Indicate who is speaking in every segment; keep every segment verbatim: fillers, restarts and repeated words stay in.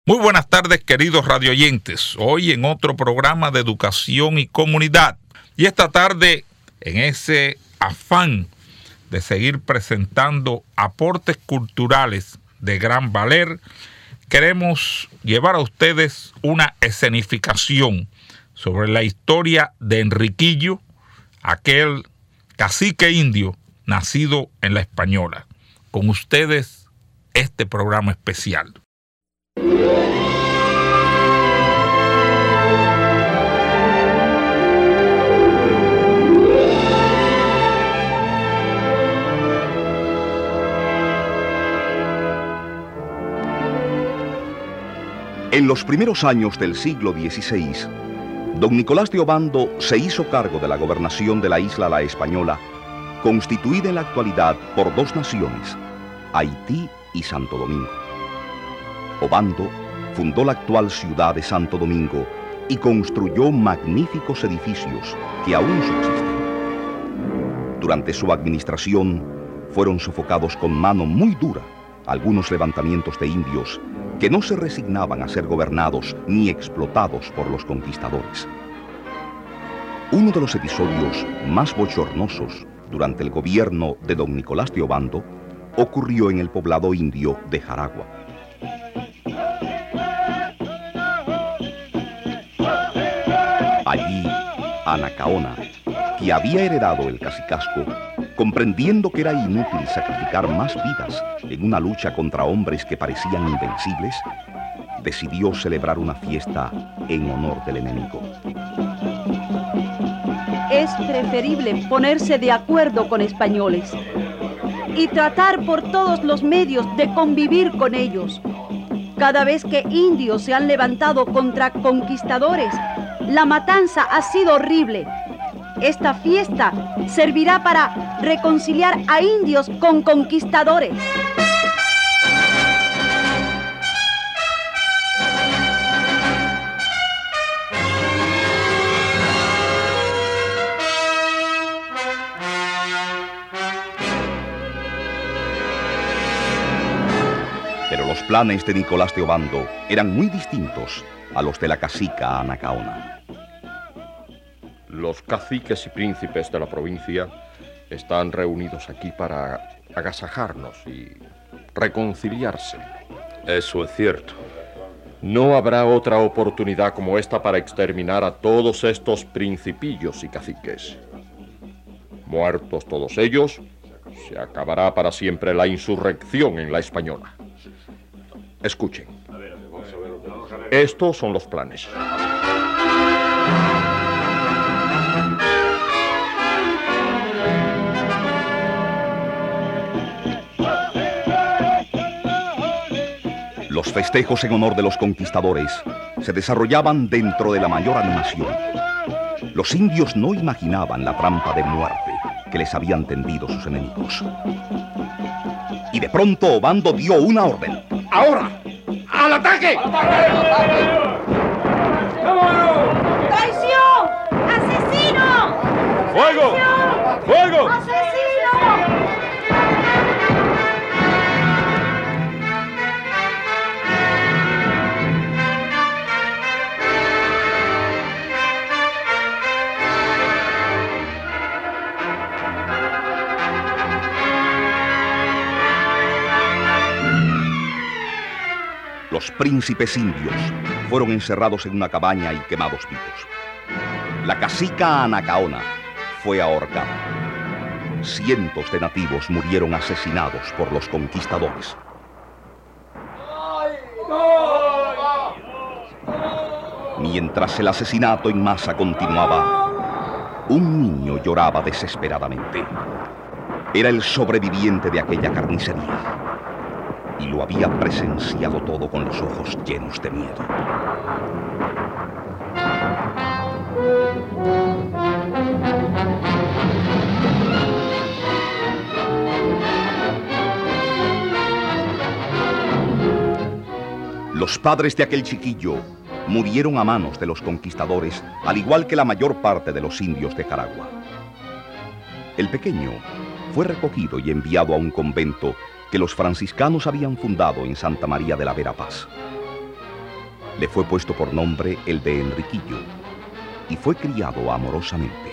Speaker 1: Muy buenas tardes, queridos radioyentes. Hoy en otro programa de educación y comunidad. Y esta tarde, en ese afán de seguir presentando aportes culturales de gran valer, queremos llevar a ustedes una escenificación sobre la historia de Enriquillo, aquel cacique indio nacido en La Española. Con ustedes, este programa especial.
Speaker 2: En los primeros años del siglo dieciséis, don Nicolás de Obando se hizo cargo de la gobernación de la isla La Española, constituida en la actualidad por dos naciones, Haití y Santo Domingo. Obando fundó la actual ciudad de Santo Domingo y construyó magníficos edificios que aún subsisten. Durante su administración fueron sofocados con mano muy dura algunos levantamientos de indios que no se resignaban a ser gobernados ni explotados por los conquistadores. Uno de los episodios más bochornosos durante el gobierno de don Nicolás de Obando ocurrió en el poblado indio de Jaragua. Allí, Anacaona, que había heredado el cacicazgo, comprendiendo que era inútil sacrificar más vidas en una lucha contra hombres que parecían invencibles, decidió celebrar una fiesta en honor del enemigo.
Speaker 3: Es preferible ponerse de acuerdo con españoles y tratar por todos los medios de convivir con ellos. Cada vez que indios se han levantado contra conquistadores, la matanza ha sido horrible. Esta fiesta servirá para reconciliar a indios con conquistadores.
Speaker 2: Pero los planes de Nicolás de Obando eran muy distintos a los de la cacica Anacaona.
Speaker 4: Los caciques y príncipes de la provincia están reunidos aquí para agasajarnos y reconciliarse.
Speaker 5: Eso es cierto.
Speaker 4: No habrá otra oportunidad como esta para exterminar a todos estos principillos y caciques. Muertos todos ellos, se acabará para siempre la insurrección en La Española. Escuchen. Estos son los planes.
Speaker 2: Los festejos en honor de los conquistadores se desarrollaban dentro de la mayor animación. Los indios no imaginaban la trampa de muerte que les habían tendido sus enemigos. Y de pronto Obando dio una orden.
Speaker 6: ¡Ahora! ¡Al ataque!
Speaker 3: ¡Traición! ¡Asesino!
Speaker 5: ¡Fuego!
Speaker 3: ¡Traición!
Speaker 5: ¡Fuego!
Speaker 3: ¡Asesino!
Speaker 2: Los príncipes indios fueron encerrados en una cabaña y quemados vivos. La cacica Anacaona fue ahorcada. Cientos de nativos murieron asesinados por los conquistadores. Mientras el asesinato en masa continuaba, un niño lloraba desesperadamente. Era el sobreviviente de aquella carnicería. Y lo había presenciado todo con los ojos llenos de miedo. Los padres de aquel chiquillo murieron a manos de los conquistadores, al igual que la mayor parte de los indios de Jaragua. El pequeño fue recogido y enviado a un convento que los franciscanos habían fundado en Santa María de la Vera Paz. Le fue puesto por nombre el de Enriquillo y fue criado amorosamente.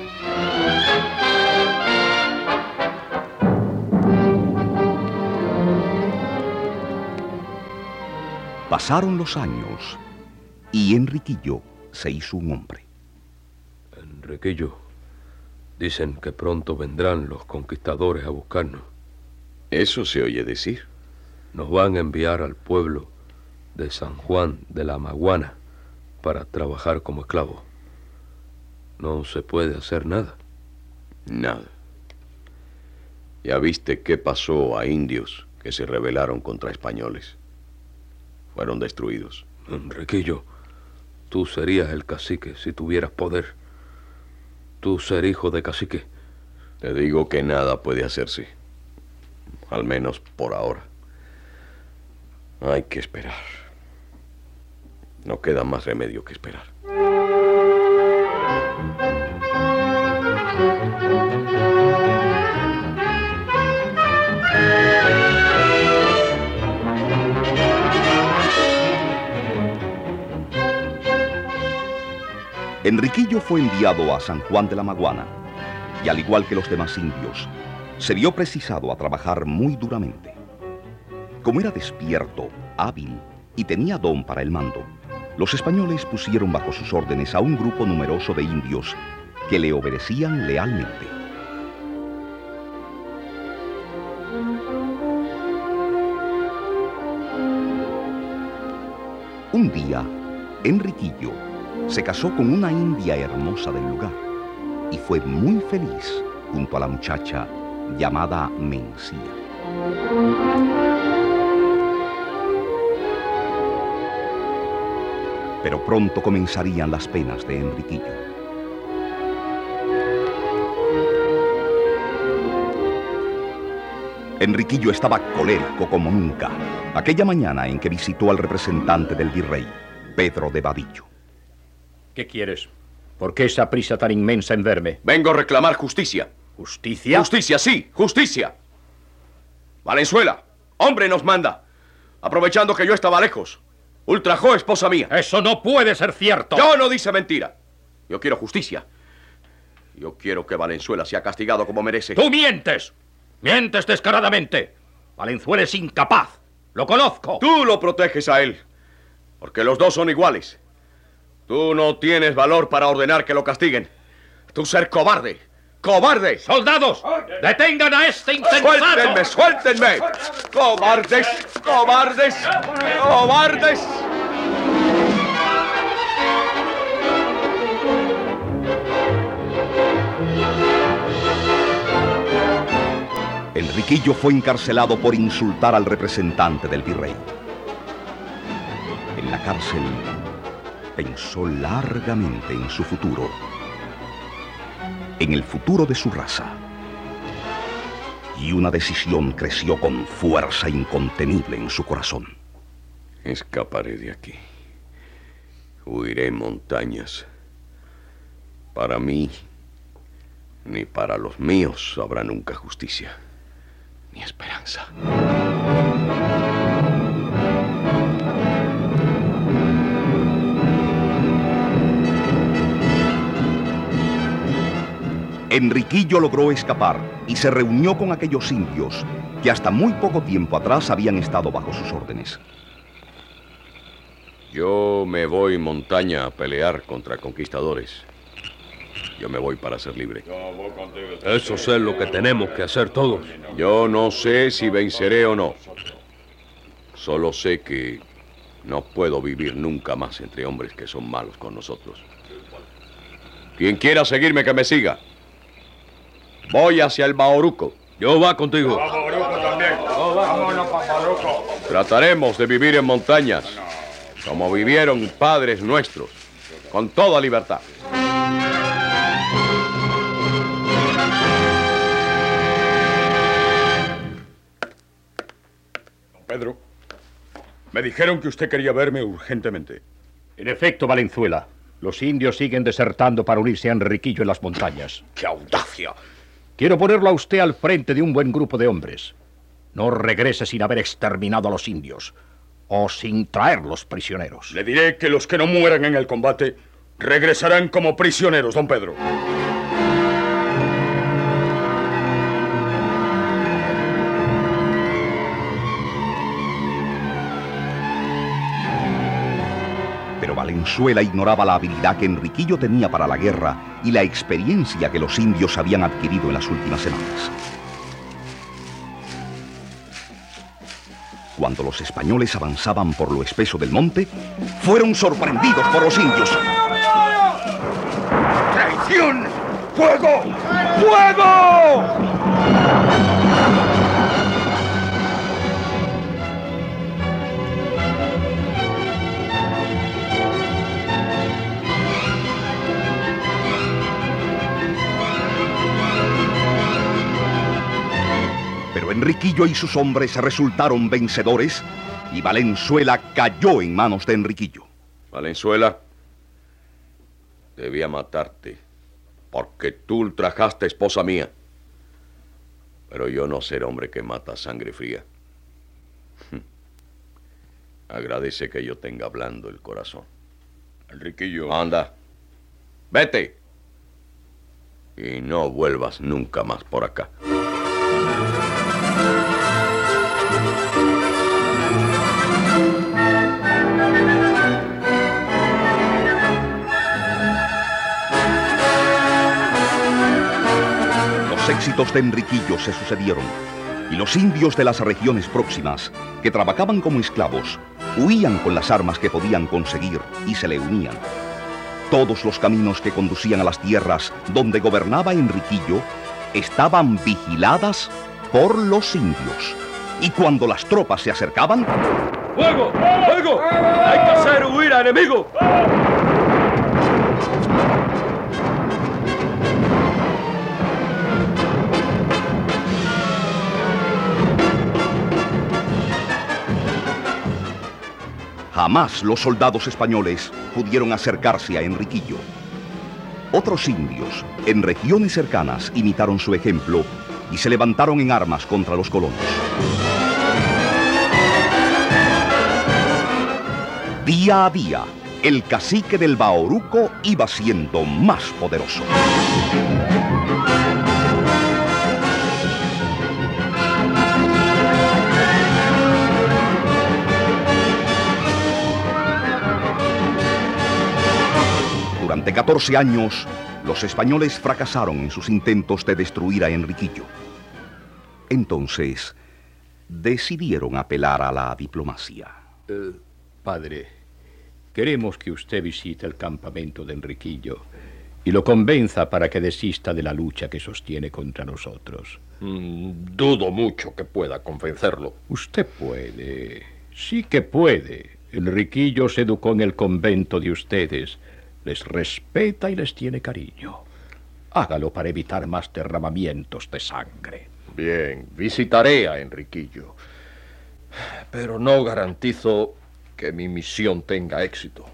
Speaker 2: Pasaron los años y Enriquillo se hizo un hombre.
Speaker 5: Enriquillo, dicen que pronto vendrán los conquistadores a buscarnos.
Speaker 7: Eso se oye decir.
Speaker 5: Nos van a enviar al pueblo de San Juan de la Maguana para trabajar como esclavos. No se puede hacer nada.
Speaker 7: Nada. Ya viste qué pasó a indios que se rebelaron contra españoles. Fueron destruidos.
Speaker 5: Enriquillo, tú serías el cacique si tuvieras poder. Tú ser hijo de cacique.
Speaker 7: Te digo que nada puede hacerse. Al menos por ahora. Hay que esperar. No queda más remedio que esperar.
Speaker 2: Enriquillo fue enviado a San Juan de la Maguana y, al igual que los demás indios, se vio precisado a trabajar muy duramente. Como era despierto, hábil y tenía don para el mando, los españoles pusieron bajo sus órdenes a un grupo numeroso de indios que le obedecían lealmente. Un día, Enriquillo se casó con una india hermosa del lugar y fue muy feliz junto a la muchacha llamada Mencía. Pero pronto comenzarían las penas de Enriquillo. Enriquillo estaba colérico como nunca aquella mañana en que visitó al representante del virrey, Pedro de Vadillo.
Speaker 8: ¿Qué quieres? ¿Por qué esa prisa tan inmensa en verme?
Speaker 6: Vengo a reclamar justicia.
Speaker 8: ¿Justicia?
Speaker 6: Justicia, sí, justicia. Valenzuela, hombre nos manda, aprovechando que yo estaba lejos. Ultrajó a esposa mía.
Speaker 8: ¡Eso no puede ser cierto!
Speaker 6: Yo no dice mentira. Yo quiero justicia. Yo quiero que Valenzuela sea castigado como merece.
Speaker 8: ¡Tú mientes! ¡Mientes descaradamente! Valenzuela es incapaz. ¡Lo conozco!
Speaker 6: Tú lo proteges a él, porque los dos son iguales. Tú no tienes valor para ordenar que lo castiguen. Tú ser cobarde. ¡Cobarde!
Speaker 8: ¡Soldados! ¡Detengan a este insensato!
Speaker 6: ¡Suéltenme, suéltenme! ¡Cobardes! ¡Cobardes! ¡Cobardes!
Speaker 2: Enriquillo fue encarcelado por insultar al representante del virrey. En la cárcel pensó largamente en su futuro, en el futuro de su raza. Y una decisión creció con fuerza incontenible en su corazón.
Speaker 7: Escaparé de aquí. Huiré en montañas. Para mí, ni para los míos habrá nunca justicia, ni esperanza.
Speaker 2: Enriquillo logró escapar y se reunió con aquellos indios que hasta muy poco tiempo atrás habían estado bajo sus órdenes.
Speaker 7: Yo me voy montaña a pelear contra conquistadores. Yo me voy para ser libre.
Speaker 5: Eso es lo que tenemos que hacer todos.
Speaker 7: Yo no sé si venceré o no. Solo sé que no puedo vivir nunca más entre hombres que son malos con nosotros. Quien quiera seguirme, que me siga. Voy hacia el Bauruco.
Speaker 5: Yo va contigo.
Speaker 6: Bauruco también. Vámonos para Bauruco.
Speaker 7: Trataremos de vivir en montañas, como vivieron padres nuestros, con toda libertad.
Speaker 9: Don Pedro, me dijeron que usted quería verme urgentemente.
Speaker 8: En efecto, Valenzuela, los indios siguen desertando para unirse a Enriquillo en las montañas.
Speaker 6: ¡Qué audacia!
Speaker 8: Quiero ponerlo a usted al frente de un buen grupo de hombres. No regrese sin haber exterminado a los indios. o sin traerlos prisioneros.
Speaker 9: Le diré que los que no mueran en el combate regresarán como prisioneros, don Pedro.
Speaker 2: Pero Valenzuela ignoraba la habilidad que Enriquillo tenía para la guerra y la experiencia que los indios habían adquirido en las últimas semanas. Cuando los españoles avanzaban por lo espeso del monte, fueron sorprendidos por los indios.
Speaker 9: ¡Traición! ¡Fuego! ¡Fuego!
Speaker 2: Pero Enriquillo y sus hombres resultaron vencedores y Valenzuela cayó en manos de Enriquillo.
Speaker 7: Valenzuela, debía matarte porque tú ultrajaste esposa mía. Pero yo no ser hombre que mata a sangre fría. Agradece que yo tenga blando el corazón.
Speaker 9: Enriquillo.
Speaker 7: Anda, vete. Y no vuelvas nunca más por acá.
Speaker 2: Los éxitos de Enriquillo se sucedieron y los indios de las regiones próximas, que trabajaban como esclavos, huían con las armas que podían conseguir y se le unían. Todos los caminos que conducían a las tierras donde gobernaba Enriquillo estaban vigiladas por los indios. Y cuando las tropas se acercaban...
Speaker 5: ¡Fuego! ¡Fuego! ¡Hay que hacer huir a enemigo!
Speaker 2: Jamás los soldados españoles pudieron acercarse a Enriquillo. Otros indios, en regiones cercanas, imitaron su ejemplo y se levantaron en armas contra los colonos. Día a día, el cacique del Bauruco iba siendo más poderoso. Durante catorce años, los españoles fracasaron en sus intentos de destruir a Enriquillo. Entonces, decidieron apelar a la diplomacia.
Speaker 8: Eh, padre, queremos que usted visite el campamento de Enriquillo y lo convenza para que desista de la lucha que sostiene contra nosotros.
Speaker 4: Mm, dudo mucho que pueda convencerlo.
Speaker 8: Usted puede, sí que puede. Enriquillo se educó en el convento de ustedes. Les respeta y les tiene cariño. Hágalo para evitar más derramamientos de sangre.
Speaker 4: Bien, visitaré a Enriquillo. Pero no garantizo que mi misión tenga éxito.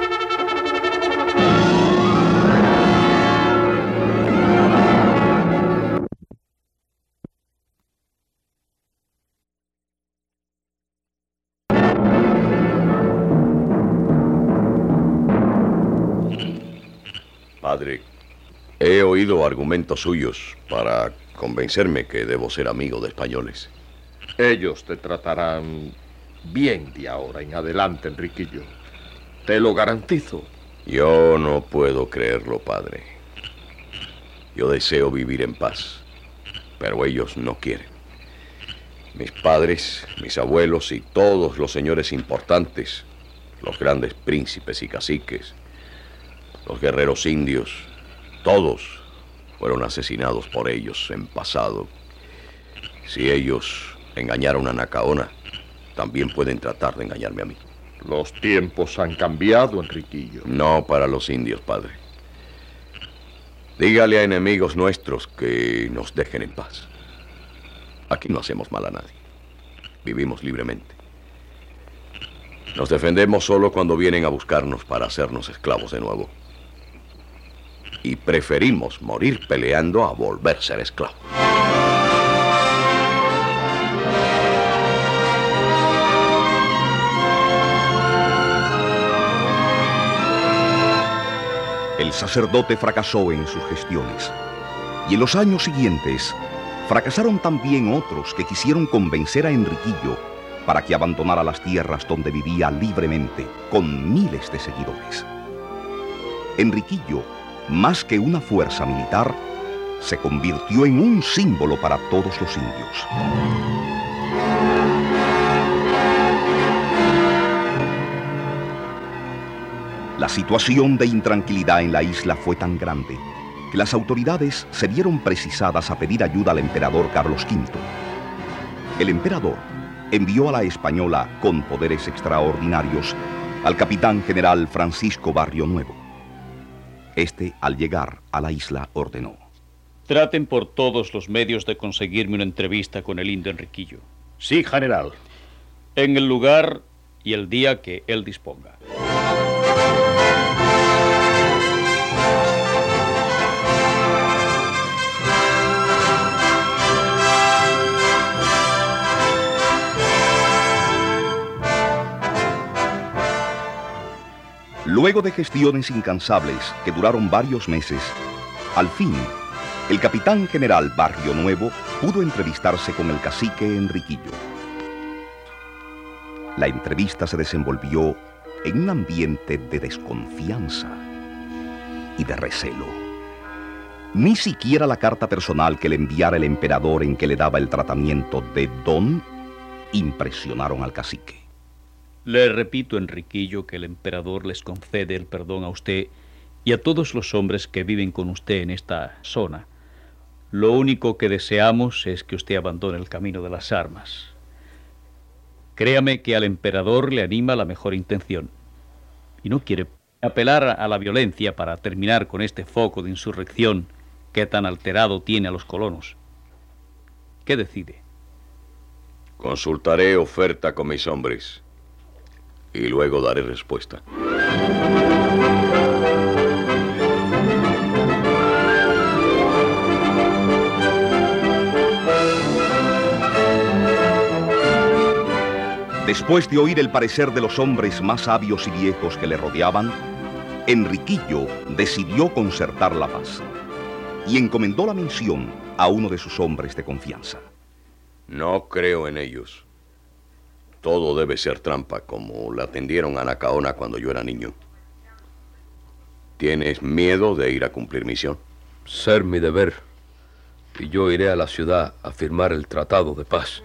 Speaker 7: Padre, he oído argumentos suyos para convencerme que debo ser amigo de españoles.
Speaker 4: Ellos te tratarán bien de ahora en adelante, Enriquillo. Te lo garantizo.
Speaker 7: Yo no puedo creerlo, padre. Yo deseo vivir en paz, pero ellos no quieren. Mis padres, mis abuelos y todos los señores importantes, los grandes príncipes y caciques, los guerreros indios, todos fueron asesinados por ellos en pasado. Si ellos engañaron a Nacaona, también pueden tratar de engañarme a mí.
Speaker 4: Los tiempos han cambiado, Enriquillo.
Speaker 7: No para los indios, padre. Dígale a enemigos nuestros que nos dejen en paz. Aquí no hacemos mal a nadie. Vivimos libremente. Nos defendemos solo cuando vienen a buscarnos para hacernos esclavos de nuevo. Y preferimos morir peleando a volver a ser esclavos.
Speaker 2: El sacerdote fracasó en sus gestiones, y en los años siguientes fracasaron también otros que quisieron convencer a Enriquillo para que abandonara las tierras donde vivía libremente, con miles de seguidores. Enriquillo, más que una fuerza militar, se convirtió en un símbolo para todos los indios. La situación de intranquilidad en la isla fue tan grande que las autoridades se vieron precisadas a pedir ayuda al emperador Carlos quinto. El emperador envió a la Española, con poderes extraordinarios, al capitán general Francisco Barrio Nuevo. Este, al llegar a la isla, ordenó:
Speaker 10: traten por todos los medios de conseguirme una entrevista con el indio Enriquillo.
Speaker 8: Sí, general.
Speaker 10: En el lugar y el día que él disponga.
Speaker 2: Luego de gestiones incansables que duraron varios meses, al fin, el capitán general Barrio Nuevo pudo entrevistarse con el cacique Enriquillo. La entrevista se desenvolvió en un ambiente de desconfianza y de recelo. Ni siquiera la carta personal que le enviara el emperador en que le daba el tratamiento de don impresionaron al cacique.
Speaker 10: Le repito, Enriquillo, que el emperador les concede el perdón a usted y a todos los hombres que viven con usted en esta zona. Lo único que deseamos es que usted abandone el camino de las armas. Créame que al emperador le anima la mejor intención y no quiere apelar a la violencia para terminar con este foco de insurrección que tan alterado tiene a los colonos. ¿Qué decide?
Speaker 7: Consultaré oferta con mis hombres y luego daré respuesta.
Speaker 2: Después de oír el parecer de los hombres más sabios y viejos que le rodeaban, Enriquillo decidió concertar la paz y encomendó la misión a uno de sus hombres de confianza.
Speaker 7: No creo en ellos. Todo debe ser trampa, como la tendieron a Nacaona cuando yo era niño. ¿Tienes miedo de ir a cumplir misión?
Speaker 5: Ser mi deber, y yo iré a la ciudad a firmar el tratado de paz.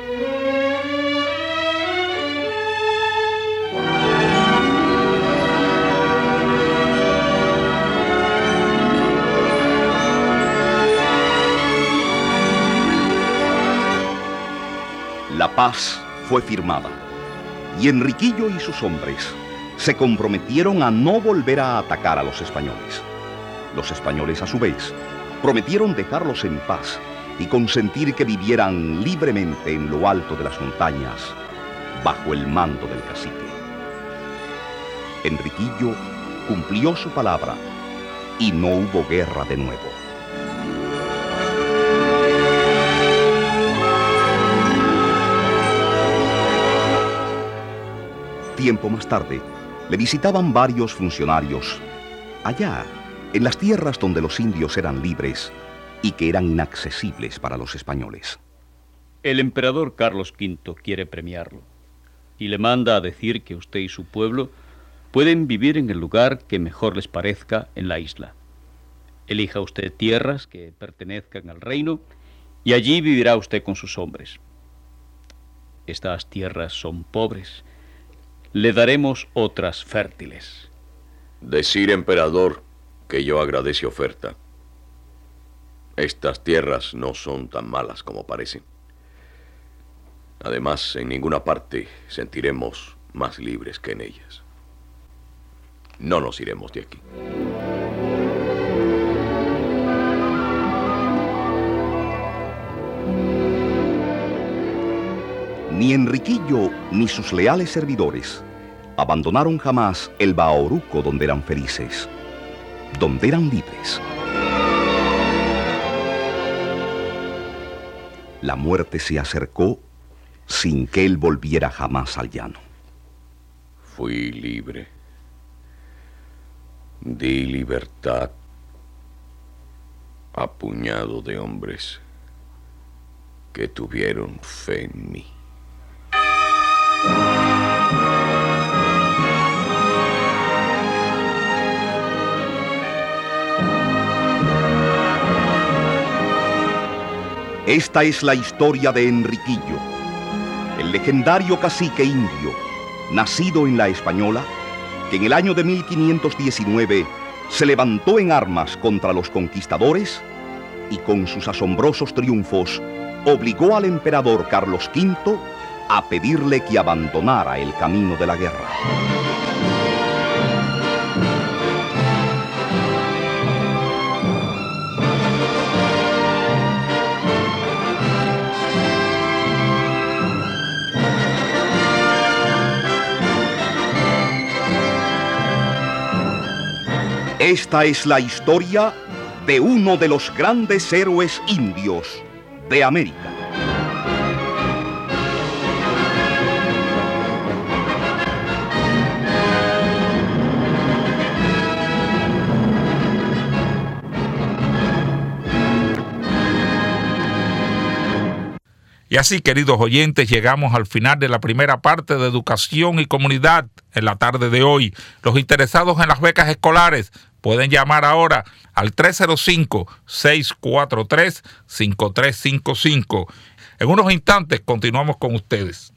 Speaker 2: La paz fue firmada, y Enriquillo y sus hombres se comprometieron a no volver a atacar a los españoles. Los españoles, a su vez, prometieron dejarlos en paz y consentir que vivieran libremente en lo alto de las montañas, bajo el mando del cacique. Enriquillo cumplió su palabra y no hubo guerra de nuevo. Tiempo más tarde, le visitaban varios funcionarios, allá, en las tierras donde los indios eran libres y que eran inaccesibles para los españoles.
Speaker 10: El emperador Carlos quinto quiere premiarlo y le manda a decir que usted y su pueblo pueden vivir en el lugar que mejor les parezca en la isla. Elija usted tierras que pertenezcan al reino y allí vivirá usted con sus hombres. Estas tierras son pobres. Le daremos otras fértiles.
Speaker 7: Decir, emperador, que yo agradece oferta. Estas tierras no son tan malas como parecen. Además, en ninguna parte sentiremos más libres que en ellas. No nos iremos de aquí.
Speaker 2: Ni Enriquillo ni sus leales servidores abandonaron jamás el Bauruco donde eran felices, donde eran libres. La muerte se acercó sin que él volviera jamás al llano.
Speaker 7: Fui libre. Di libertad a puñado de hombres que tuvieron fe en mí.
Speaker 2: Esta es la historia de Enriquillo, el legendario cacique indio, nacido en la Española, que en el año de mil quinientos diecinueve se levantó en armas contra los conquistadores y con sus asombrosos triunfos obligó al emperador Carlos quinto a pedirle que abandonara el camino de la guerra. Esta es la historia de uno de los grandes héroes indios de América.
Speaker 1: Y así, queridos oyentes, llegamos al final de la primera parte de Educación y Comunidad en la tarde de hoy. Los interesados en las becas escolares pueden llamar ahora al tres cero cinco, seis cuatro tres, cinco tres cinco cinco. En unos instantes continuamos con ustedes.